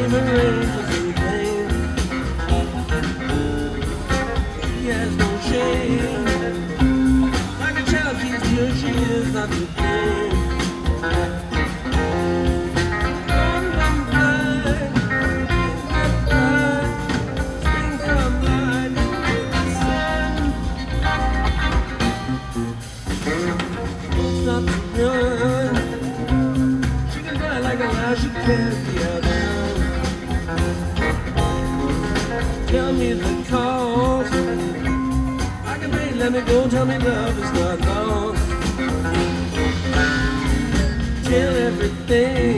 flame arranges in vain. She has no shame. Like a child keeps here, she is not to blame. She can't be outdone. Tell me the cause. I can wait, let me go. Tell me love is not lost. Tell everything.